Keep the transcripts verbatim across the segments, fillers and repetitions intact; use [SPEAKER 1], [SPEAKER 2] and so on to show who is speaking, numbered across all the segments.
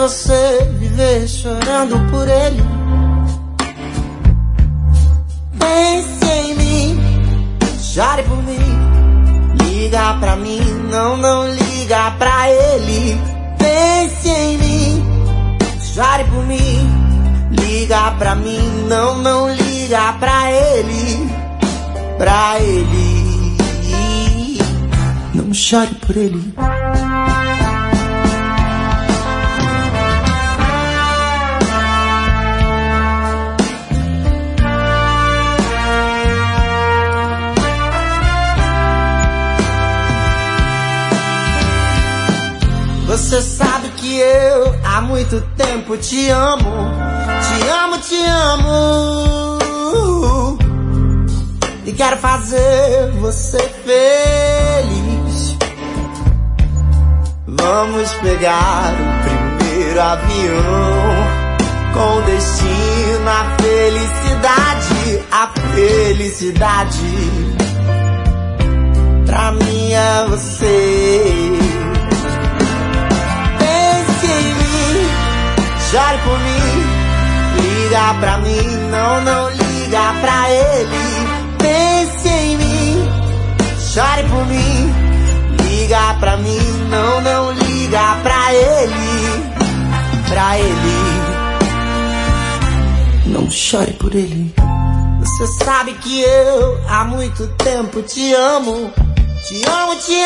[SPEAKER 1] você viver chorando por ele. Pense em mim, chore por mim. Liga pra mim, não, não liga pra ele. Pense em mim, chore por mim. Liga pra mim, não, não liga pra ele. Pra ele, não chore por ele. Você sabe que eu há muito tempo te amo, te amo, te amo. E quero fazer você feliz. Vamos pegar o primeiro avião com destino à felicidade, à felicidade. Pra mim é você. Chore por mim, liga pra mim, não, não liga pra ele. Pense em mim, chore por mim, liga pra mim, não, não liga pra ele. Pra ele, não chore por ele. Você sabe que eu há muito tempo te amo, te amo, te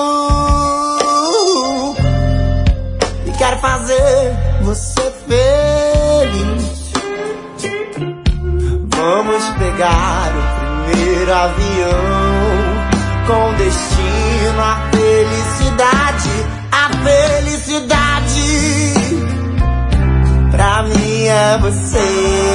[SPEAKER 1] amo. E quero fazer você feliz. Vamos pegar o primeiro avião com destino à felicidade, à felicidade. Pra mim é você.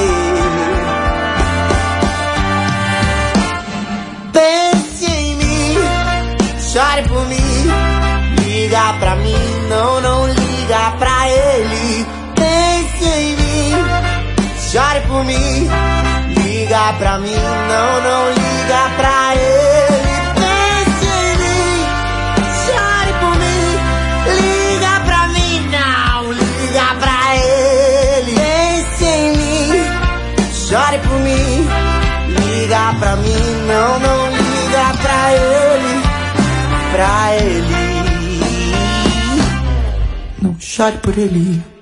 [SPEAKER 1] Pense em mim, chore por mim, liga pra mim, não, não liga pra ele. Pense em mim, chore por mim, liga pra mim, não, não liga pra ele. Pense em mim, chore por mim, liga pra mim, não liga pra ele. Pense em mim, chore por mim, liga pra mim, não, não liga pra ele. Pra ele, não chore por ele.